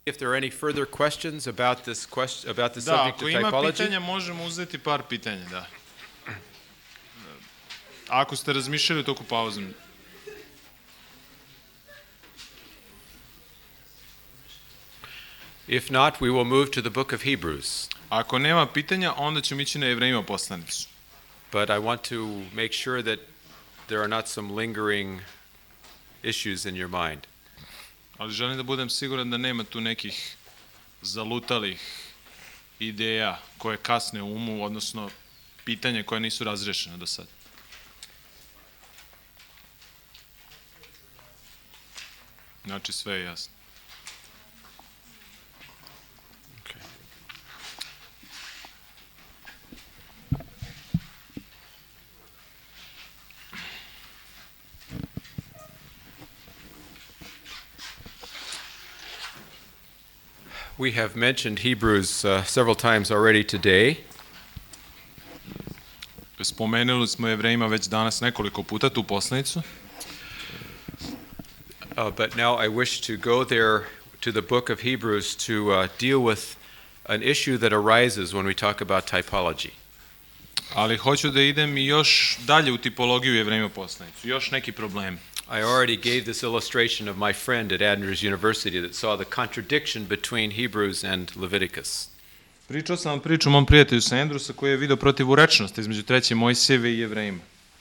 If there are any further questions about this Da, subject ako of ima typology, pitanja, možemo uzeti par pitanja, da. Ako ste razmišljali u toku pauze. if not, we will move to the book of Hebrews. Ako nema pitanja, onda ćemo ići na Jevrejima poslanicu. But I want to make sure that there are not some lingering issues in your mind. Ali želim da budem siguran da nema tu nekih zalutalih ideja koje kasne u umu, odnosno pitanja koje nisu razrešene do sad. Znači sve je jasno. Okay. We have mentioned Hebrews several times already today. Spomenuli smo Jevrejima već danas nekoliko puta tu poslanicu. But now I wish to go there to the book of Hebrews to deal with an issue that arises when we talk about typology. Ali hoću da idem i još dalje u tipologiju Jevrejima poslanicu. Još neki problemi. I already gave this illustration of my friend at Andrews University that saw the contradiction between Hebrews and Leviticus. Pričao sam vam priču mom prijatelju sa Andrewsa koji je video protivurečnost između 3. Mojsijeve i Jevrejima.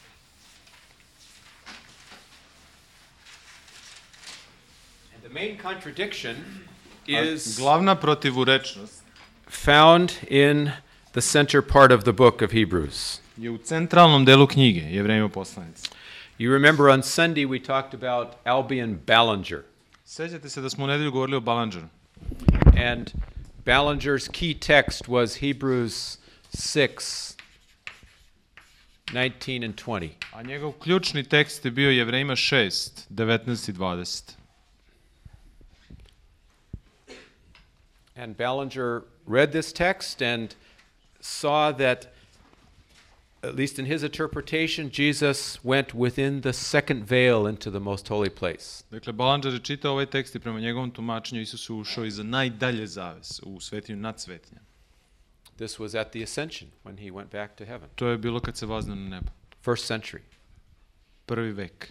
The main contradiction is Glavna protivurečnost found in the center part of the book of Hebrews. je u centralnom delu knjige Jevrejima poslanice. You remember on Sunday we talked about Albion Ballinger. Sećate se da smo u nedelju govorili o Ballangeru. And Ballinger's key text was Hebrews 6, 19 and 20. A njegov ključni tekst je bio Jevrejima 6, 19 i 20. And Ballinger read this text and saw that, at least in his interpretation, Jesus went within the second veil into the most holy place. Dakle, Ballanger je čitao ovaj tekst i prema njegovom tumačenju Isus je ušao iza najdalje zaves, u svetinju nad svetinjama. This was at the ascension when he went back to heaven. To je bilo kad se vaznao na nebo. First century. Prvi vek.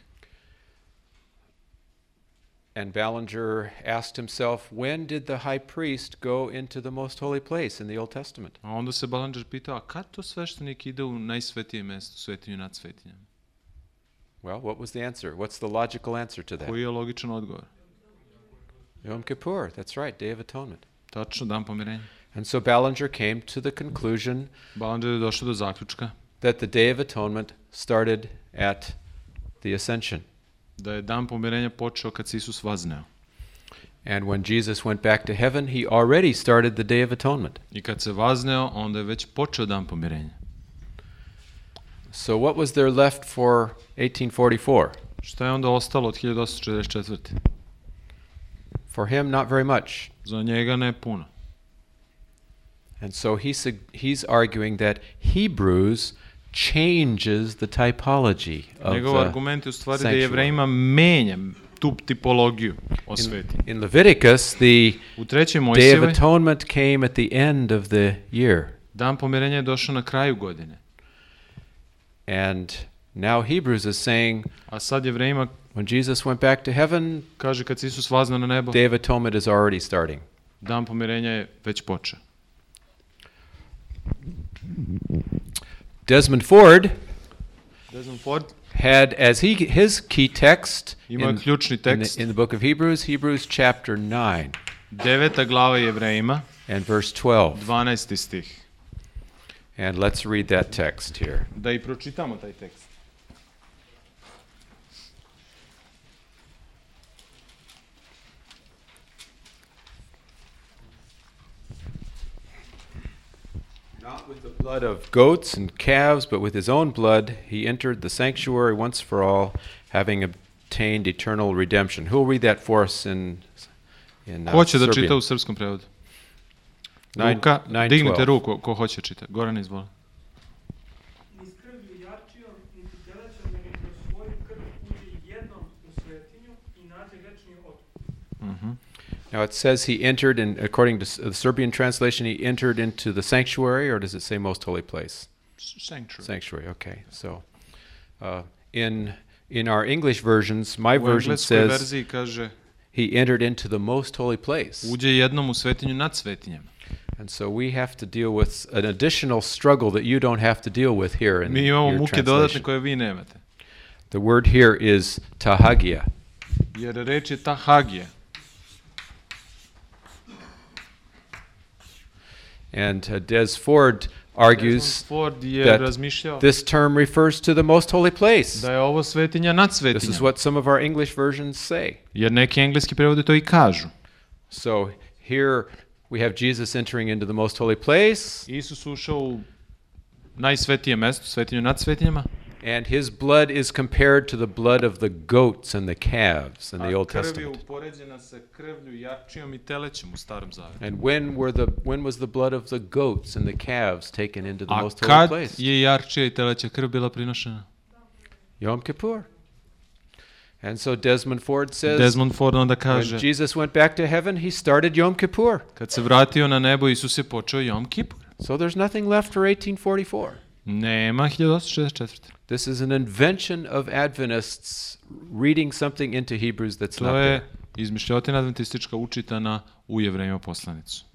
And Ballinger asked himself, when did the high priest go into the most holy place in the Old Testament? A onda se Ballanger pitao, a kad to sveštenik ide u najsvetije mesto, svetinju nad svetinjama? Well, what was the answer? What's the logical answer to that? Koji je logičan odgovor? Yom Kippur, that's right, Day of Atonement. Tačno, dan pomirenja. And so Ballinger came to the conclusion Ballanger je došao do zaključka that the Day of Atonement started at the Ascension. da je dan pomirenja počeo kad se Isus vazneo. And when Jesus went back to heaven, he already started the Day of Atonement. I kad se vazneo, onda je već počeo dan pomirenja. So what was there left for 1844? Šta je onda ostalo od 1844? For him, not very much. Za njega ne puno. And so he's arguing that Hebrews changes the typology of Njegov the argument je u stvari da sanctuary. Jevrejima menja tu tipologiju o svetinji. In Leviticus, the U 3. Day of Mojsijevoj Atonement came at the end of the year. dan pomirenja je došao na kraju godine. And now Hebrews is saying, A sad Jevrejima when Jesus went back to heaven, kaže kad se Isus vaznao na nebo, Day of Atonement is already starting. dan pomirenja je već počeo. Desmond Ford Desmond Ford had as his key text ima in, ključni tekst, in the book of Hebrews chapter 9 9. glava Jevrejima, and verse 12. 12. stih. And let's read that text here. Da i pročitamo taj tekst. Not with the blood of goats and calves, but with his own blood, he entered the sanctuary once for all, having obtained eternal redemption. Who will read that for us in Ko će da Serbian? čita u srpskom prevodu? Nine- Luka, 9:12. dignite ruku ko hoće čita. Goran, izvoli. Ni s krvlju jačijom, niti telećom, nego kroz svoju krv uđe jednom u svetinju i nađe večni otkup. Now it says he entered, and according to the Serbian translation, he entered into the sanctuary, or does it say most holy place? Sanctuary. Sanctuary, okay. So in our English versions, my U version engleskoj says verziji kaže he entered into the most holy place. uđe jednom u svetinju nad svetinjama. And so we have to deal with an additional struggle that you don't have to deal with here in Mi imamo your muke dodatne translation. koje vi nemate. The word here is tahagia. Jer reč je tahagija. And Des Ford argues Desmond Ford je that razmišljao this term refers to the most holy place. da je ovo svetinja nad This is svetinjama. what some of our English versions say. Jer neki engleski prevodi to i kažu. So here we have Jesus entering into the most holy place, Isus ušao u najsvetije mesto, svetinju nad svetinjama, and his blood is compared to the blood of the goats and the calves in the Old krv je Testament. upoređena sa krvlju, jačijom i telećem u Starom Zavetu. And when was the blood of the goats and the calves taken into the A most holy kad place? je jarčija i teleća krv bila prinošena? Yom Kippur. And so Desmond Ford says, Desmond Ford onda when kaže, Jesus went back to heaven, he started Yom Kippur. kad se vratio na nebo, Isus je počeo Jom Kipur. So there's nothing left for 1844. Nema 1864. This is an invention of Adventists reading something into Hebrews that's not To there. je izmišljotina adventistička učitana u Jevrejima poslanicu.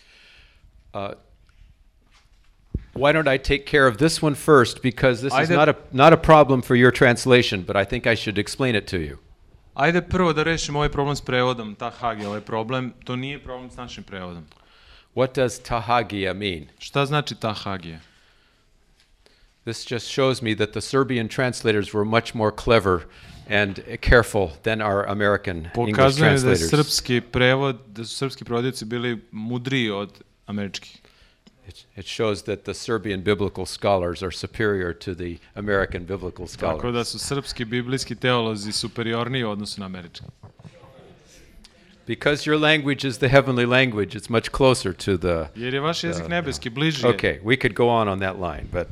Why don't I take care of this one first? Because this is Ajde. not a problem for your translation, but I think I should explain it to you. Ajde prvo da rešimo ovaj problem s prevodom, tahagija, ovaj problem, to nije problem s našim prevodom. What does tahagia mean? Šta znači tahagija? This just shows me that the Serbian translators were much more clever and careful than our American English Pokazuje da je translators. da su srpski prevodioci bili mudriji od američkih. It shows that the Serbian biblical scholars are superior to the American biblical Tako da scholars. su srpski biblijski teolozi superiorniji u odnosu na američki. Because your language is the heavenly language, it's much closer to the... Jer je vaš jezik nebeski, bliži je. Okay, we could go on that line, but...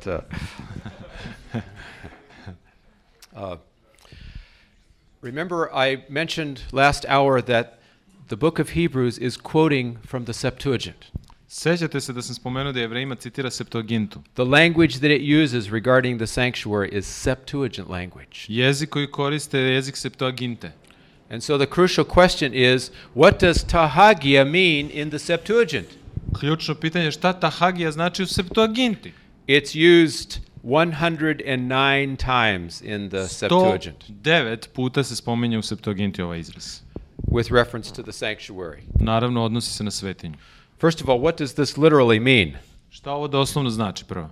remember, I mentioned last hour that the book of Hebrews is quoting from the Septuagint. Sećate se da sam spomenuo da Jevrejima citira Septuagintu. The language that it uses regarding the sanctuary is Septuagint language. Jezik koji koriste je jezik Septuaginte. And so the crucial question is, what does tahagia mean in the Septuagint? Ključno pitanje je šta tahagija znači u Septuaginti? It's used 109 times in the Septuagint 109 puta se spominje u Septuaginti ovaj izraz. with reference to the sanctuary. Naravno, odnosi se na svetinju. First of all, what does this literally mean? Šta ovo doslovno znači prvo?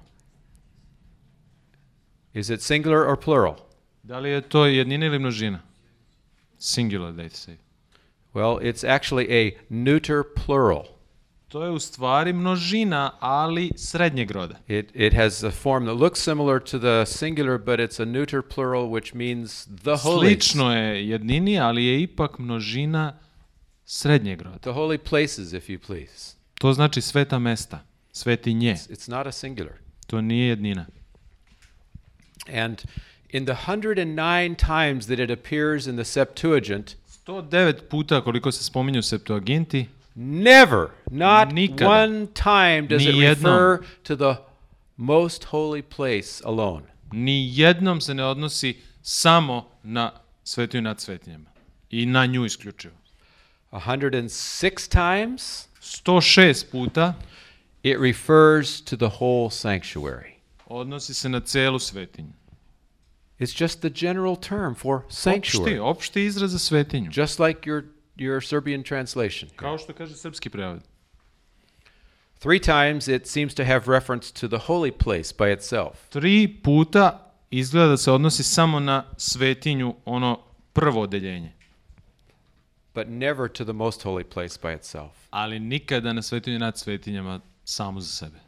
Is it singular or plural? Da li je to jednina ili množina? Singular, dajte se. Well, it's actually a neuter plural. To je u stvari množina, ali srednjeg roda. It has a form that looks similar to the singular, but it's a neuter plural, which means the holy. Slično je jednini, ali je ipak množina srednjeg roda. The holy places, if you please. To znači sveta mesta, svetinje. It's not a singular. To nije jednina. And in the 109 times that it appears in the Septuagint, 109 puta koliko se spominje u Septuaginti, never, not Nikada. one time does it Nijednom. refer to the most holy place alone. ni jednom se ne odnosi samo na svetinju nad svetinjama. I na nju isključivo. 106 times 106 puta it refers to the whole sanctuary. odnosi se na celu svetinju. It's just the general term for sanctuary, Opšti izraz za svetinju. just like your Serbian translation. Kao što kaže srpski prevod. 3 times it seems to have reference to the holy place by itself. 3 puta izgleda da se odnosi samo na svetinju, ono prvo odeljenje. But never to the most holy place by itself. Ali nikada na svetinju nad svetinjama samo za sebe.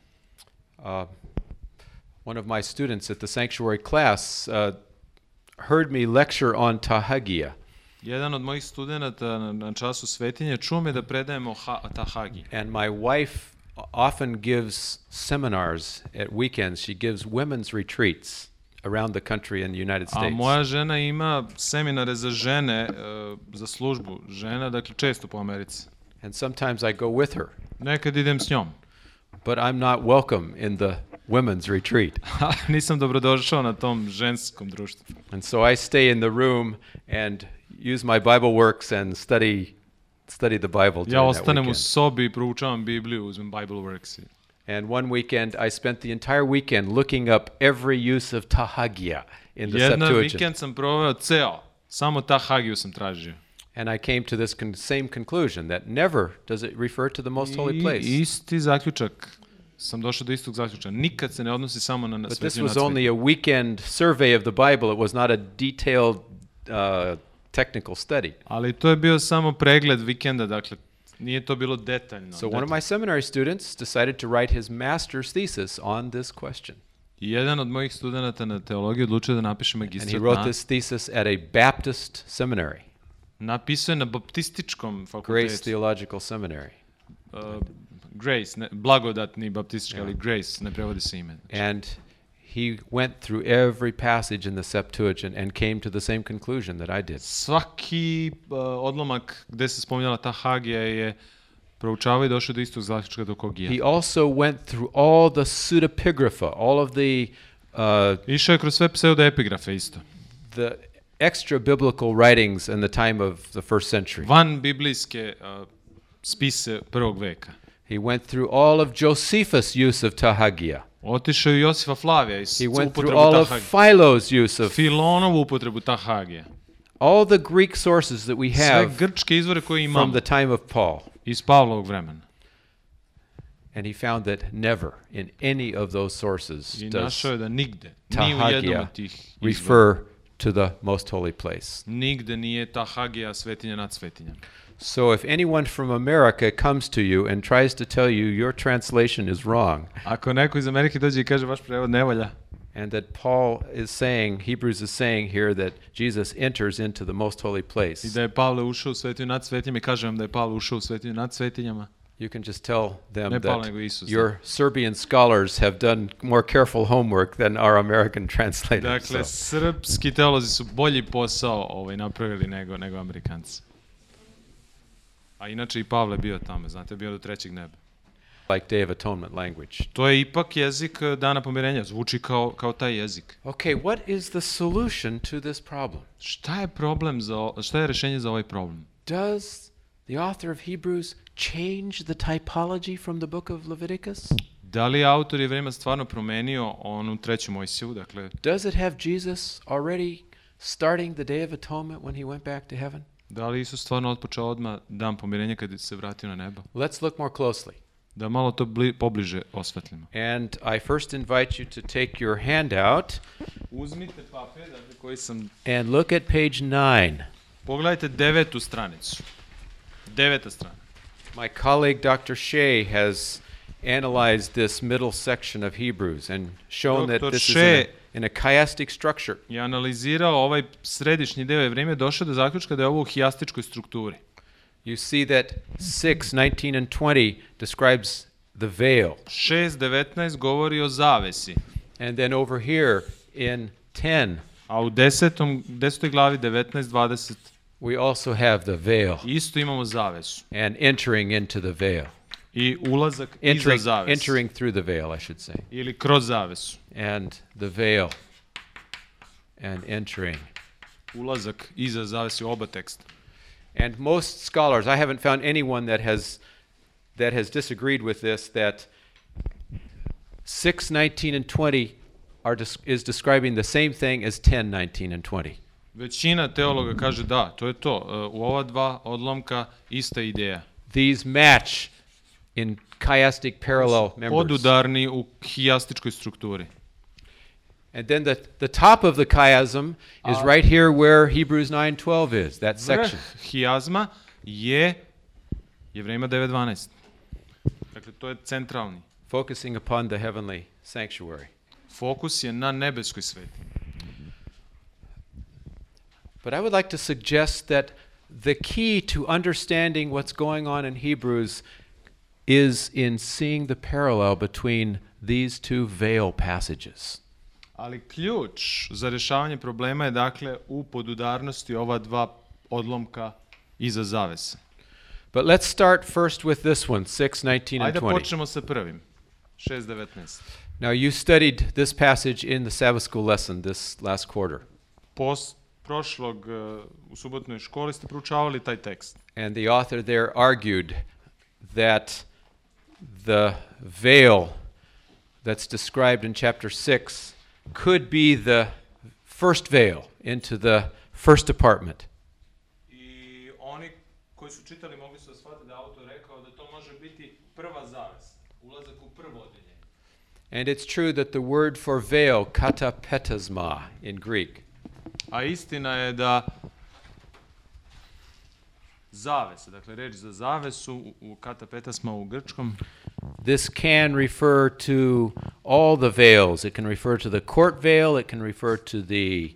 One of my students at the sanctuary class heard me lecture on tahagia. Jedan od mojih studenata na času svetinje čuo me da predajem o tahagi. And my wife often gives seminars at weekends. She gives women's retreats around the country in the United A States. moja žena ima seminare za žene, za službu žena, dakle često po Americi. And sometimes I go with her, Nekad idem s njom. but I'm not welcome in the women's retreat. Nisam dobrodošao na tom ženskom društvu. And so I stay in the room and use my Bible works and study the Bible Ja during that ostanem u weekend. sobi i proučavam Bibliju, uzmem Bible Works. And one weekend, I spent the entire weekend looking up every use of tahagia in the Jedan Septuagint. vikend sam proveo ceo, samo tahagiju sam tražio. And I came to this same conclusion that never does it refer to the most holy place. I isti zaključak, sam došao do istog zaključka. Nikad se ne odnosi samo na But this svetinju was nad only svetinjama. a weekend survey of the Bible. It was not a detailed technical study. Ali to je bio samo pregled vikenda, dakle, nije to bilo detaljno. So one of my seminary students decided to write his master's thesis on this question. I jedan od mojih studenta na teologiji odlučio da napiše And he magistrat wrote this thesis at a Baptist seminary, Napisao je na baptističkom Grace fakultetu. Theological Seminary. Grace, blagodatni baptistički, ali Grace, ne prevodi se ime. And he went through every passage in the Septuagint and came to the same conclusion that I did. Svaki odlomak gde se spominjala ta hagija je proučavao i došao do istog zaključka do kog je. He also went through all the pseudepigrapha, all of Išao je kroz sve pseudoepigrafe isto. the extra biblical writings in the time of the first century. Van biblijske spise prvog veka. He went through all of Josephus' use of tahagia. Otišao je Josifa Flavija i He went through upotrebu all of tahagije. Philo's use of Filonovu upotrebu tahagije. all the Greek sources that we Sve have grčke izvore koje from imamo the time of Paul. iz Pavlovog vremena. And he found that never in any of those sources I does našao je da nigde, ni u jednom tahagija od tih izvora, refer to the most holy place. nigde nije tahagija svetinja nad svetinjama. So if anyone from America comes to you and tries to tell you your translation is wrong, Ako neko iz Amerike dođe i kaže vaš prevod ne valja, and that Paul is saying, Hebrews is saying here that Jesus enters into the most holy i place, da je Pavle ušao u svetinju nad svetinjama i kaže vam da je Pavle ušao u svetinju nad svetinjama, you can just tell them Ne Paul, that nego Isus. your Serbian scholars have done more careful homework than our American translators. dakle, So, srpski teolozi su bolji posao napravili nego Amerikanci. A inače i Pavle bio tamo, znate, bio do trećeg neba. like Day of Atonement language. To je ipak jezik dana pomirenja, zvuči kao taj jezik. Okay, what is the solution to this problem? Šta je rešenje za ovaj problem? Does the author of Hebrews change the typology from the book of Leviticus? Da li je autor Jevrejima stvarno promenio onu treću Mojsiju, dakle, Does it have Jesus already starting the Day of Atonement when he went back to heaven? da li Isus stvarno otpočeo odmah dan pomirenja kad se vratio na nebo? Let's look more closely. Da malo to pobliže osvetlimo. And I first invite you to take your handout Uzmite papir, dakle, koji sam... and look at page 9. Pogledajte 9. stranicu. 9. strana. My colleague Dr. Shea has analyzed this middle section of Hebrews and shown that Dr. this is Shea in a chiastic structure. je analizirao ovaj središnji deo Jevrejima, došao do zaključka da je ovo u hijastičkoj strukturi. You see that 6, 19, and 20 describes the veil. 6.19 govori o zavesi, And then over here in 10, a u 10. glavi 19.20 we also have the veil isto imamo zavesu and entering into the veil. i ulazak iza zavese Entering through the veil, I should say. ili kroz zavesu. And the veil and entering. Ulazak iza zavese u oba teksta. And most scholars, I haven't found anyone that has disagreed with this, that 6, 19, and 20 is describing the same thing as 10, 19, and 20. Većina teologa kaže da, to je to. U ova dva odlomka ista ideja. These match in chiastic parallel members. Podudarni u hijastičkoj strukturi. And then the top of the chiasm is right here where Hebrews 9:12 is, that section. Vrh hijazma je Jevrejima 9.12. Dakle, to je centralni. Focusing upon the heavenly sanctuary. Fokus je na nebeskoj sveti. But I would like to suggest that the key to understanding what's going on in Hebrews is in seeing the parallel between these two veil passages. Ali ključ za rješavanje problema je dakle u podudarnosti ova dva odlomka iza zavese. But let's start first with this one, 6:19 and Ajde da 20. počnemo sa prvim, 6.19. Now, you studied this passage in the Sabbath school lesson this last quarter. Prošlog u subotnoj školi ste proučavali taj tekst. And the author there argued that the veil that's described in chapter 6 could be the first veil into the first apartment. I oni koji su čitali mogli su da shvate da autor rekao da to može biti prva zavesa, ulazak u prvo odeljenje. And it's true that the word for veil, katapetasma in Greek, A istina je da zavesa, dakle reč za zavesu u katapetasma u grčkom, this can refer to all the veils. It can refer to the court veil, it can refer to the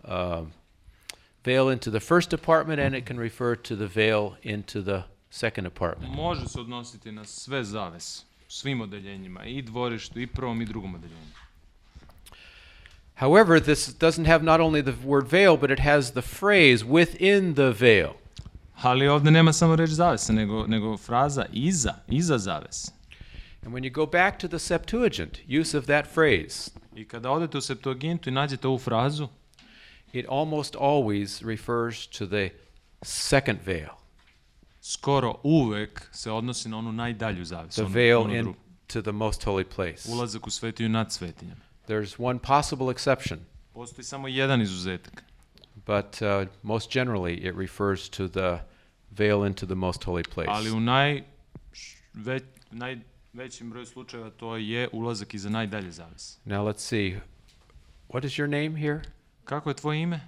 veil into the first apartment, and it can refer to the veil into the second apartment. može se odnositi na sve zavese, u svim odeljenjima, i dvorištu, i prvom i drugom odeljenju. However, this doesn't have not only the word veil, but it has the phrase within the veil. Ali ovde nema samo reč zavesa, nego fraza iza zavese. And when you go back to the Septuagint, use of that phrase, I kada odete u Septuagintu i nađete ovu frazu, it almost always refers to the second veil, skoro uvek se odnosi na onu najdalju zavesu. the veil into the most holy place. Ulazak u svetinju nad svetinjama. There's one possible exception, Postoji samo jedan izuzetak, but most generally it refers to the veil into the most holy place. ali u najvećim broju slučajeva to je ulazak iza najdalje zavese. Now let's see. What is your name here? Kako je tvoje ime?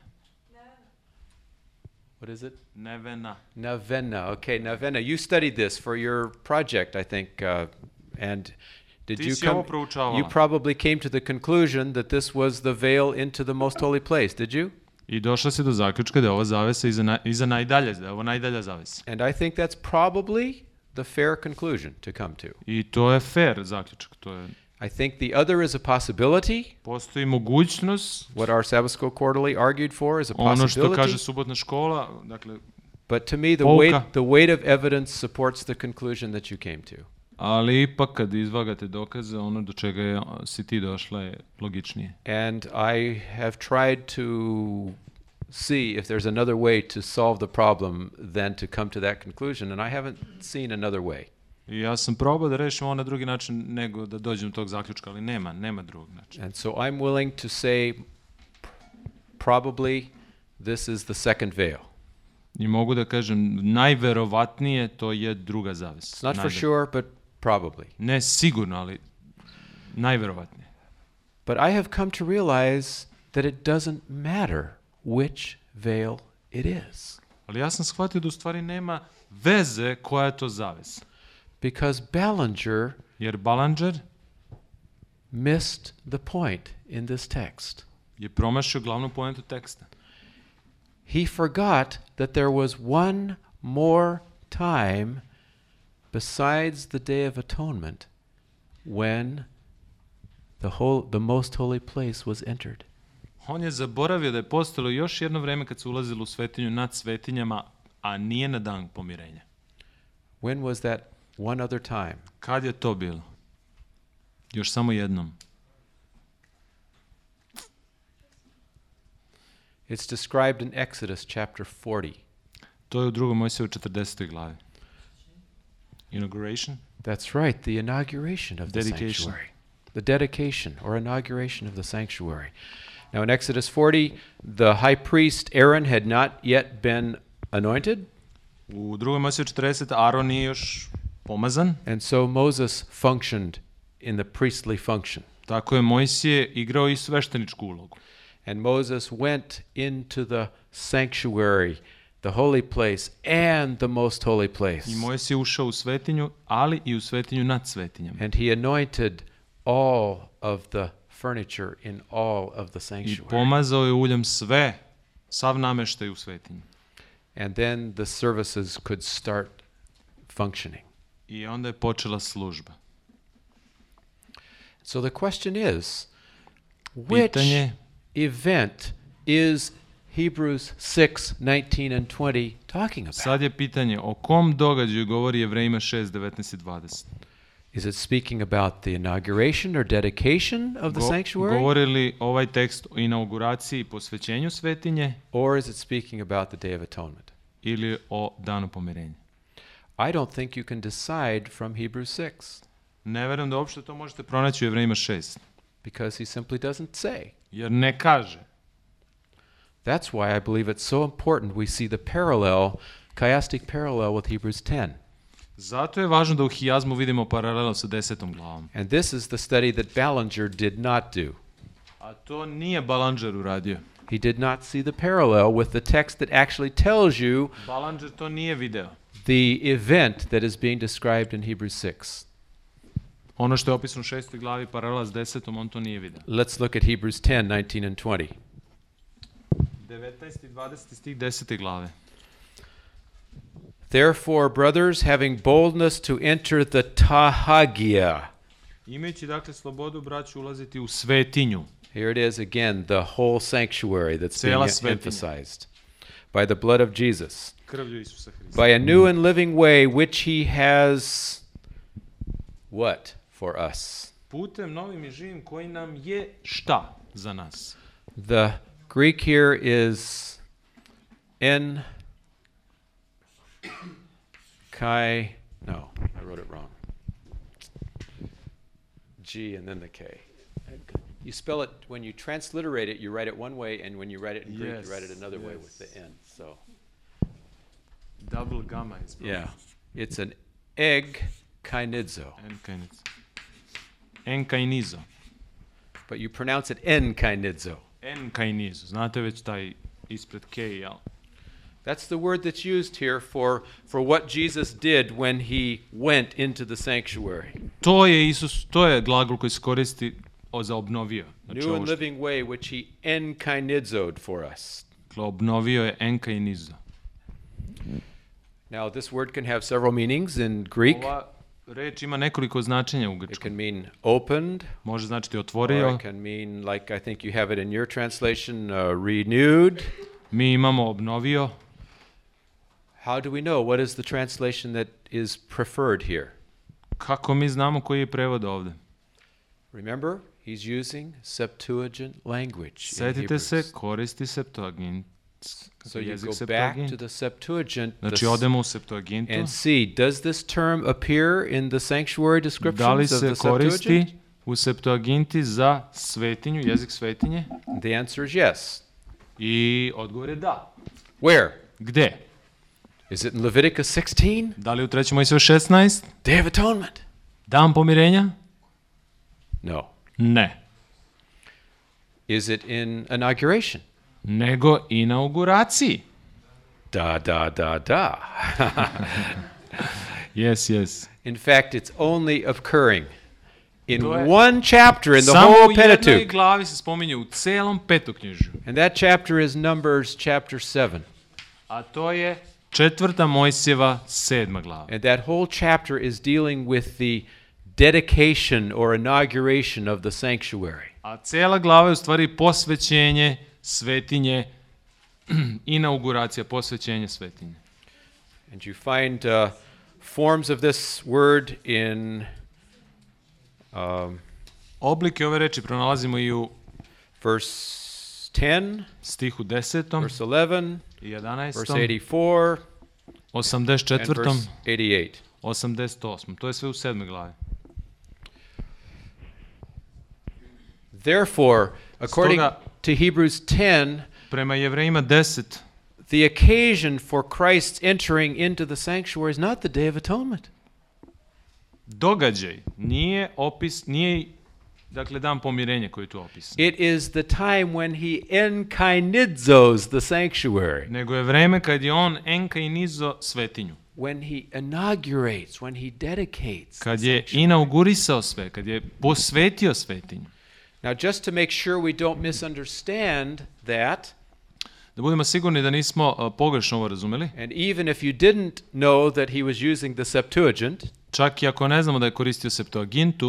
What is it? Nevena. Navena. Okay, Navena. You studied this for your project, I think, and did Ti you si ovo come? proučavala. You probably came to the conclusion that this was the veil into the most holy place. Did you? I došla si do zaključka da je ova zavesa iza najdalje, da je ovo najdalja zavesa. And I think that's probably the fair conclusion to come to. I to je fair zaključak. I think the other is a possibility. Postoji mogućnost, What our Sabbath School Quarterly argued for is a ono što possibility. kaže subotna škola, dakle, But to me, the Pouka. weight of evidence supports the conclusion that you came to. ali ipak kad izvagate dokaze, ono do čega si ti došla je logičnije. And I have tried to see if there's another way to solve the problem than to come to that conclusion, and I haven't seen another way. I ja sam probao da rešim ovo na drugi način nego da dođem do tog zaključka, ali nema drugog načina. And so I'm willing to say probably this is the second veil. I mogu da kažem, najverovatnije to je druga zavesa. It's not for sure, but probably. Ne sigurno, ali najverovatnije. But I have come to realize that it doesn't matter which veil it is, Ali ja sam shvatio da u stvari nema veze koja je to zavesa. because Ballinger Jer Ballinger missed the point in this text. je promašio glavnu poentu teksta. He forgot that there was one more time besides the Day of Atonement when the most holy place was entered. On je zaboravio da je postojalo još jedno vreme kad se ulazilo u svetinju nad svetinjama, a nije na dan pomirenja. When was that one other time? Kad je to bilo? Još samo jednom. It's described in Exodus chapter 40. To je u 2. Mojsiju 40. glavi. Inauguration? That's right, the inauguration of the Dedication. sanctuary. The dedication or inauguration of the sanctuary. Now in Exodus 40, the high priest Aaron had not yet been anointed, U 2. Mojsiju 40. Aron nije još pomazan, and so Moses functioned in the priestly function. tako je Mojsije igrao i svešteničku ulogu. And Moses went into the sanctuary, the holy place, and the most holy place. I Mojsije ušao u svetinju, ali i u svetinju nad svetinjama. And he anointed all of the furniture in all of the I sanctuary. pomazao je uljem sav nameštaj u svetinji. And then the services could start functioning. I onda je počela služba. So the question is, which Pitanje, event is Hebrews 6:19 and 20 talking about? Sad je pitanje, o kom događaju govori Jevrejima 6, 19 i 20? Is it speaking about the inauguration or dedication of the sanctuary? Govori li ovaj tekst o inauguraciji i posvećenju svetinje Or is it speaking about the Day of Atonement? ili o danu pomirenja? I don't think you can decide from Hebrews 6 Ne verujem da uopšte to možete pronaći u Jevrejima 6, because he simply doesn't say. jer ne kaže. That's why I believe it's so important we see the chiastic parallel with Hebrews 10. Zato je važno da u hijazmu vidimo paralelu sa 10. glavom. And this is the study that Ballinger did not do. A to nije Ballinger uradio. He did not see the parallel with the text that actually tells you Ballinger to nije video. the event that is being described in Hebrews 6. Ono što je opisano u 6. glavi, paralela s 10. on to nije video. Let's look at Hebrews 10, 19 and 20. 19. i 20. stih 10. glave. Therefore, brothers, having boldness to enter the tahagia. Imajući dakle slobodu, braću, ulaziti u svetinju. Here it is again, the whole sanctuary that's Cijela being svetinja. emphasized. By the blood of Jesus. Krvlju Isusa Hrista. By a new and living way which he has what for us? Putem novim i živim koji nam je šta za nas? The Greek here is no, I wrote it wrong. G and then the K. You spell it, when you transliterate it, you write it one way, and when you write it in Greek, you write it another way with the N. So, Double gamma is yeah, it's an egg kainizo, Enkainizo. but you pronounce it enkainizo. Enkainizo. Znate već taj ispred K, jel? That's the word that's used here for what Jesus did when he went into the sanctuary. To je glagol koji se koristi za obnovio. Znači, New and living way which he enkainizod for us. Obnovio je enkainizo. Now this word can have several meanings in Greek. Ova reč ima nekoliko značenja u It grčkom. can mean opened, Može značiti or otvorio. it can mean, like I think you have it in your translation, renewed. Mi imamo obnovio. How do we know what is the translation that is preferred here? Kako mi znamo koji je prevod ovde? Remember, he's using Septuagint language in Setite se, Hebrews. koristi Septuagint. So you jezik go back Septuagint. to the Septuagint Znači odemo u Septuagintu. and see, does this term appear in the sanctuary Da li descriptions of se the Septuagint? koristi u Septuaginti za svetinju, jezik svetinje? The answer is yes. I odgovor je da. Where? Gde? Is it in Leviticus 16? Da li u 3. Mojsiju 16? Day of Atonement? Dan pomirenja? No. Ne. Is it in inauguration? Nego inauguraciji. Da. Yes. In fact, it's only occurring in To je one chapter in the Samo u whole jednoj Pentateuch. glavi se spominje u celom Petoknjižju. And that chapter is Numbers chapter 7. A to je 4. Mojsijeva 7. glava. And that whole chapter is dealing with the dedication or inauguration of the sanctuary. A cela glava je u stvari posvećenje svetinje, inauguracija, posvećenje svetinje. And you find forms of this word in Oblike ove reči pronalazimo i u verse 10, stihu 10. verse 11, i verse 11. 84, and 84. verse 88. 88. To je sve u 7. glavi. Therefore, according Stoga- to Hebrews 10, Prema Jevrejima 10, the occasion for Christ's entering into the sanctuary is not the Day of Atonement. događaj nije dakle dan pomirenja koji je tu opisan. It is the time when he enkainizos the sanctuary, Nego je vreme kad je on enkainizo svetinju. when he inaugurates, when he dedicates. Kad je inaugurisao sve, kad je posvetio svetinju. Now, just to make sure we don't misunderstand that, Da budemo sigurni da nismo pogrešno ovo razumeli, and even if you didn't know that he was using the Septuagint, čak i ako ne znamo da je koristio Septuagintu,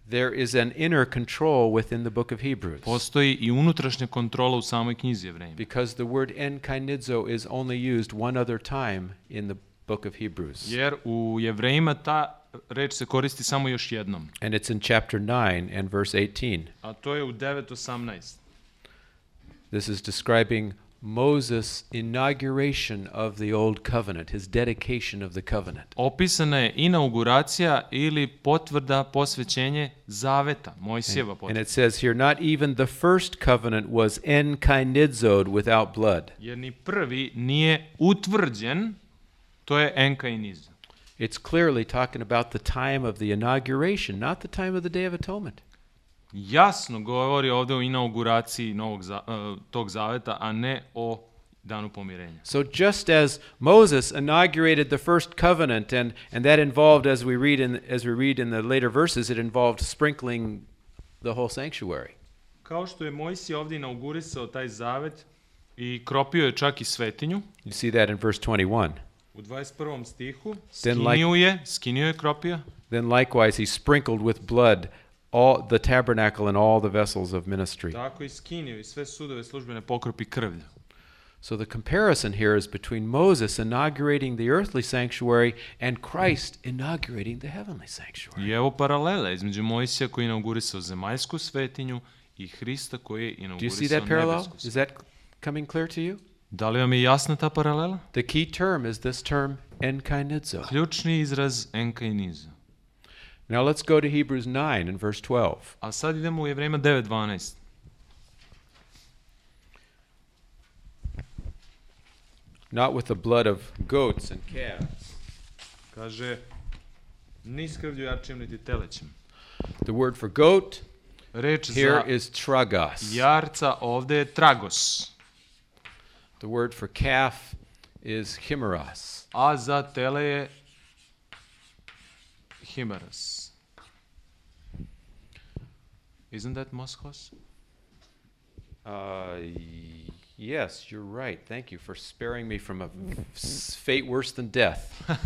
there is an inner control within the book of Hebrews. Postoji i unutrašnja kontrola u samoj knjizi Jevrejima. Because the word enkainidzo is only used one other time in the book of Hebrews. Jer u Jevrejima ta reč se koristi samo još jednom. And it's in chapter 9 and verse 18. A to je u 9:18. This is describing Moses' inauguration of the old covenant, his dedication of the covenant. Opisana je inauguracija ili potvrda, posvećenje zaveta, Mojsijeva And potvrda. it says here, not even the first covenant was enkainidzoed without blood. Jer ni prvi nije utvrđen, to je enkainizo. It's clearly talking about the time of the inauguration, not the time of the Day of Atonement. Jasno govori ovde o inauguraciji tog zaveta, a ne o danu pomirenja. So just as Moses inaugurated the first covenant, and that involved, as we read in the later verses, it involved sprinkling the whole sanctuary. Kao što je Mojsije ovdje inaugurisao taj zavet i kropio je čak i svetinju, You see that in verse 21. u 21. stihu Then skinio je kropija, Then likewise he sprinkled with blood all the tabernacle and all the vessels of ministry. tako i skinio i sve sudove službene pokropi krvlju. So the comparison here is between Moses inaugurating the earthly sanctuary and Christ inaugurating the heavenly sanctuary. I evo paralela između Mojsija koji je inaugurisao zemaljsku svetinju i Hrista koji je Do you see inaugurisao that parallel? nebesku svetinju. Is that coming clear to you? Da li vam je jasna ta paralela? The key term is this term enkainidzo. Ključni izraz enkainizo. Now let's go to Hebrews 9 and verse 12. A sad idemo u Jevrejima 9:12. Not with the blood of goats and calves. Kaže, ni s krvlju jačim niti telećem. The word for goat Reč here za is tragos. jarca ovde je tragos, The word for calf is chimeros. a za tele je himeros. Isn't that moskos? Yes, you're right. Thank you for sparing me from a fate worse than death.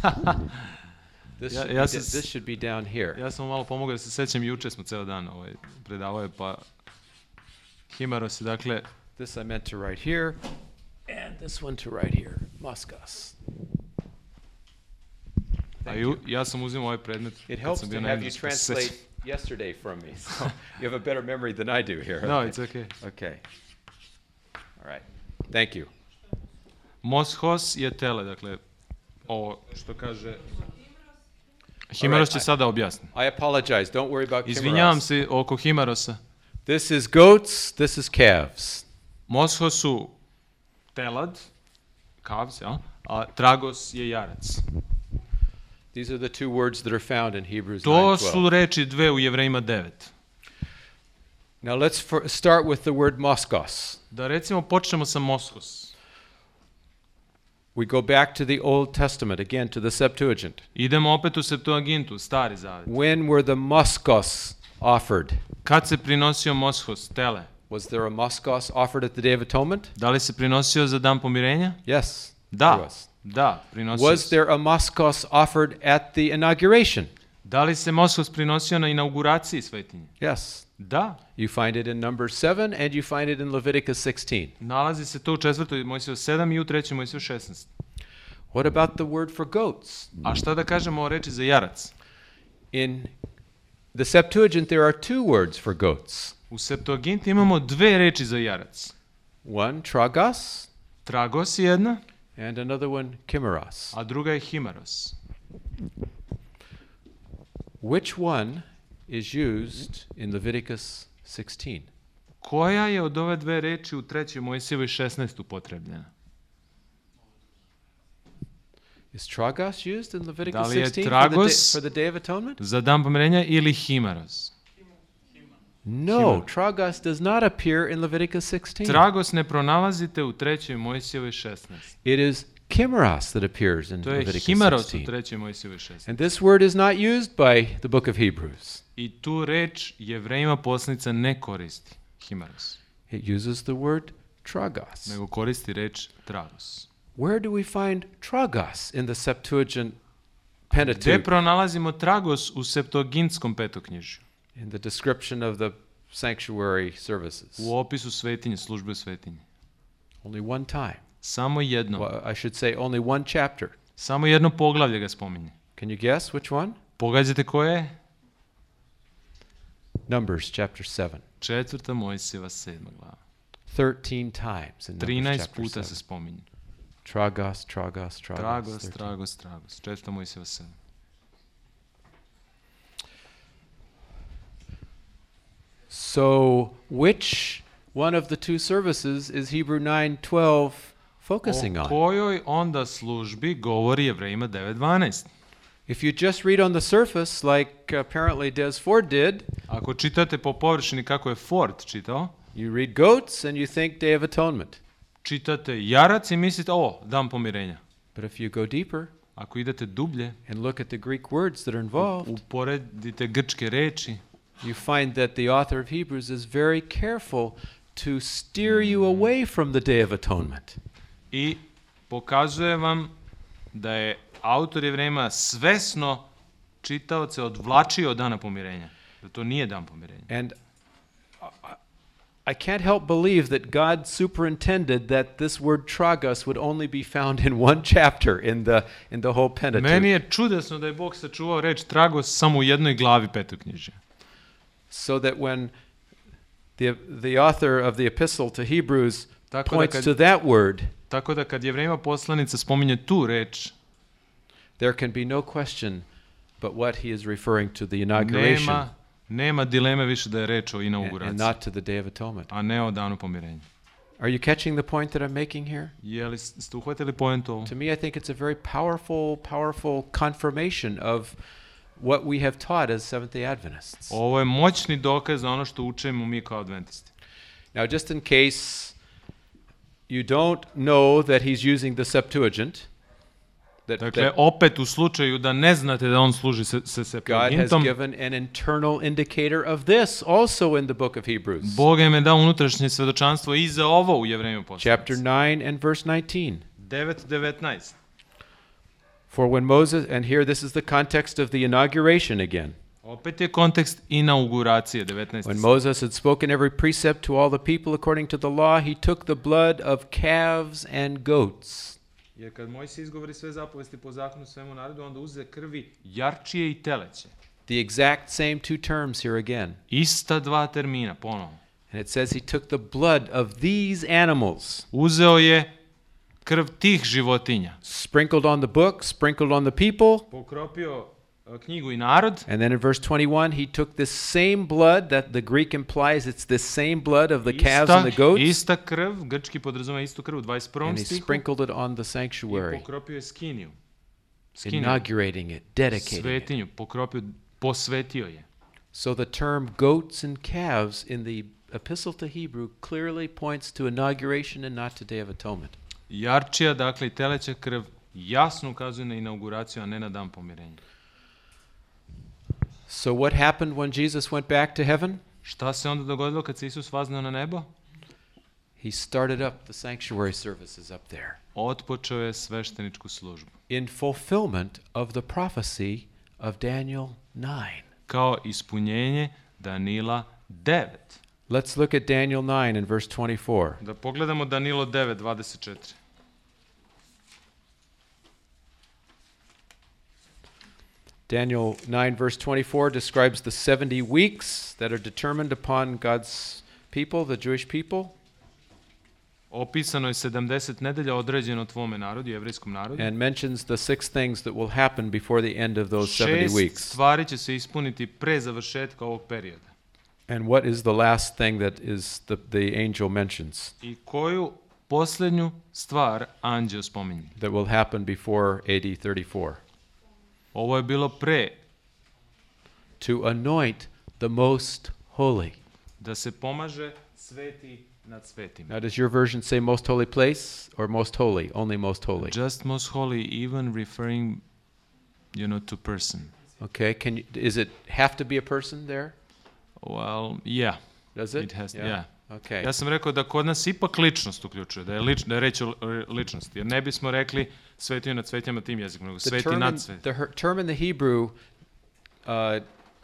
This should be down here. Ja sam malo pomogao da se sećam, juče smo ceo dan predavao je, pa himeros je dakle, This I meant to write here, and this one to write here. Moskos. ja sam uzimao ovaj predmet It kad helps sam to bio na have you engleskom, pa se translate sećam. yesterday from me. So you have a better memory than I do here. No, Okay. it's okay. Okay. All right. Thank you. Moskos je tele, dakle, ovo što kaže... Himeros će sada objasniti. I apologize. Don't worry about Izvinjavam chimeros. se oko himerosa. This is goats, this is calves. Moskos su telad, kavs, ja? A tragos je jarac. These are the two words that are found in Hebrews To 9:12. su reči dve u Jevrejima 9. Now let's start with the word moskos. Da recimo počnemo sa moskos. We go back to the Old Testament, again to the Septuagint. Idemo opet u Septuagintu, Stari Zavet. When were the moskos offered? Kad se prinosio moskos, tele? Was there a moskos offered at the Day of Atonement? Da li se prinosio za dan pomirenja? Yes. there Da, was. da, prinosio Was se. there a moskos offered at the inauguration? Da li se moskos prinosio na inauguraciji svetinje? Yes. Da. You find it in Numbers 7 and you find it in Leviticus 16. Nalazi se to u 4. Mojsiju 7 i u 3. Mojsiju 16. What about the word for goats? A šta da kažemo o reči za jarac? In the Septuagint, there are two words for goats. U Septuaginti imamo dve reči za jarac. One, tragos, Tragos je jedna, and another one, chimeros. a druga je himeros. Which one is used in Leviticus 16? Koja je od ove dve reči u 3. Mojsijevoj 16 upotrebljena? Is tragos used in Da Leviticus li je 16 tragos for the Day of Atonement? za dan pomirenja ili himeros? No, tragos does not appear in Leviticus 16. Tragos ne pronalazite u 3. Mojsijevoj 16. It is chimeros that appears in To je Leviticus himeros u 16. 3. Mojsijevoj 16. And this word is not used by the book of Hebrews. I tu reč Jevrejima poslanica ne koristi, himeros, It uses the word tragos. nego koristi reč tragos. Where do we find tragos in the Septuagint Gde Pentateuch? pronalazimo tragos u Septuagintskom petoknjižju? in the description of the sanctuary services. U opisu svetinje, službe u svetinji. Only one time. Samo jedno. Well, I should say only one chapter. Samo jedno poglavlje ga spominje. Can you guess which one? Pogađate koje je? Numbers chapter 7. 4. Mojsijeva 7. glava. 13 times in Numbers 13 chapter puta 7. se spominje. Tragos, tragos, tragos. Tragos, 13. tragos, tragos. 4. Mojsijeva 7. So, which one of the two services is Hebrew 9:12 focusing O on? kojoj onda službi govori Jevrejima 9.12? If you just read on the surface, like apparently Des Ford did, Ako čitate po površini kako je Ford čitao, you read goats and you think Day of Atonement. čitate jarac i mislite, dan pomirenja. But if you go deeper Ako idete dublje, and look at the Greek words that are involved, uporedite grčke reči, you find that the author of Hebrews is very careful to steer you away from the Day of Atonement. i pokazuje vam da je autor Jevrejima svesno čitaoce odvlačio od dana pomirenja. Da to nije dan pomirenja. And I can't help believe that God superintended that this word tragos would only be found in one chapter in the whole Pentateuch. Meni je čudesno da je Bog sačuvao reč tragos samo u jednoj glavi Petoknjižja. So that when the author of the epistle to Hebrews Tako da points kad- to that word, Tako da kad Jevrejima poslanica spominje tu reč, there can be no question but what he is referring to the inauguration nema dileme više da je reč o and inauguraciji, not to the Day of Atonement. a ne o danu pomirenja. Are you catching the point that I'm making here? Je li ste uhvatili poentu ovu? To me, I think it's a very powerful confirmation of what we have taught as Seventh-day Adventists. Ovo je moćni dokaz za ono što učimo mi kao adventisti. Now, just in case you don't know that he's using the Septuagint, Dakle, opet u slučaju da ne znate da on služi se God has Septuagintom, given an internal indicator of this also in the book of Hebrews. Bog im je dao unutrašnje svedočanstvo i za ovo u Jevrejima Chapter poslanici. 9 and verse 19. 9:19. For when Moses, and here this is the context of the inauguration again. Opet je kontekst inauguracije, 19. When Moses had spoken every precept to all the people according to the law, he took the blood of calves and goats. Jer kad Mojsije izgovori sve zapovesti po zakonu svemu narodu, onda uze krvi jarčije i teleće. The exact same two terms here again. Ista dva termina, ponovno. And it says he took the blood of these animals, Uzeo je krv tih životinja, sprinkled on the book, sprinkled on the people, pokropio knjigu i narod, and then in verse 21 he took this same blood that the Greek implies it's this same blood of the calves and the goats, ista krv, grčki podrazumeva istu krv u 21. and he stihu, sprinkled it on the i sanctuary, pokropio je skiniju, inaugurating it, dedicating it. svetinju, posvetio je. So the term goats and calves in the epistle to Hebrew clearly points to inauguration and not to Day of Atonement. Jarčija, dakle i teleća krv, jasno ukazuje na inauguraciju, a ne na dan pomirenja. So what happened when Jesus went back to heaven? Šta se onda dogodilo kad se Isus vazneo na nebo? He started up the sanctuary services up there Otpočeo je svešteničku službu. in fulfillment of the prophecy of Daniel 9. Kao ispunjenje Danila 9. Let's look at Daniel 9 in verse 24. Da pogledamo Danilo 9:24. Daniel 9 verse 24 describes the 70 weeks that are determined upon God's people, the Jewish people, Opisano je 70 nedelja određeno tvome narodu, jevrejskom narodu. and mentions the 6 things that will happen before the end of those 70 Šest weeks. stvari će se ispuniti pre završetka ovog perioda. And what is the last thing that is the angel mentions I koju posljednju stvar anđeo spominje? that will happen before AD 34? Ovo je bilo pre, To anoint the most holy. da se pomaže sveti nad svetima. Now, does your version say most holy place or most holy? Only most holy. Just most holy, even referring, to person. Okay. Is it have to be a person there? Well, yeah. Does it? It has, yeah. Okay. Ja sam rekao da kod nas ipak ličnost uključuje, da je reč o ličnosti. Jer ne bismo rekli svetio nad svetima tim jezikom, nego The sveti term, nad in, svetima. the term in the Hebrew